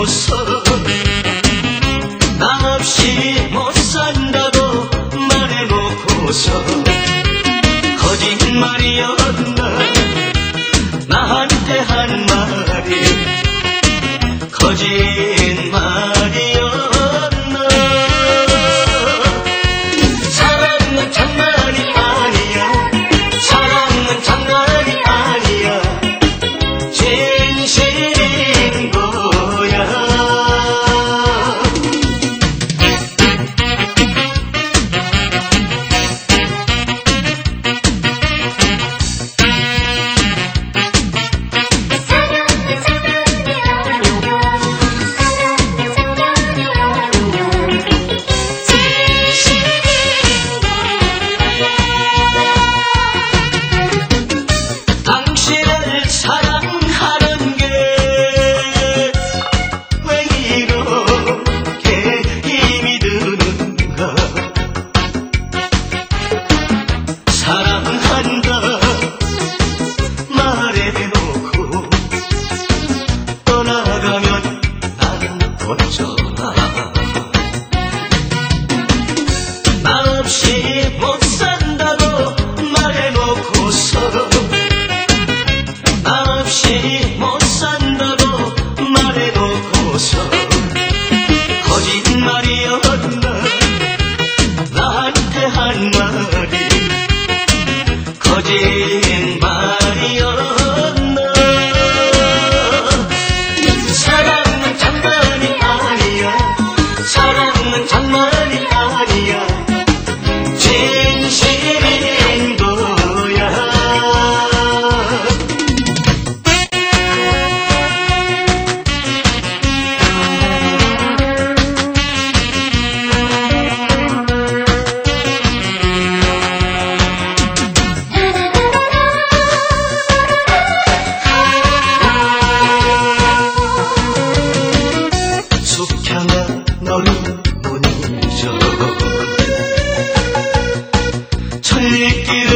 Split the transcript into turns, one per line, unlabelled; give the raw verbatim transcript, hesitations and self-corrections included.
말해놓고서 나 없이 못 산다고 말해놓고서 거짓말이었나 나한테 한 말이 거짓말이었나. 사랑은 장난이 아니야, 사랑은 장난이 아니야, 진실인 거야. 당신을 사랑하는 게 왜 이렇게 힘이 드는가. 사랑한다 말해놓고 떠나가면 난 어쩌나. 나 없이 못 산다고 말해놓고서 나 없이 못 산다고 말해놓고서 거짓말이었나 나한테 한 말이 거짓말이었나. 사랑은 장난이 아니야, 사랑은 장난이 아니야, 진실인 거야. 숲향한 너를 보내줘. 천리길을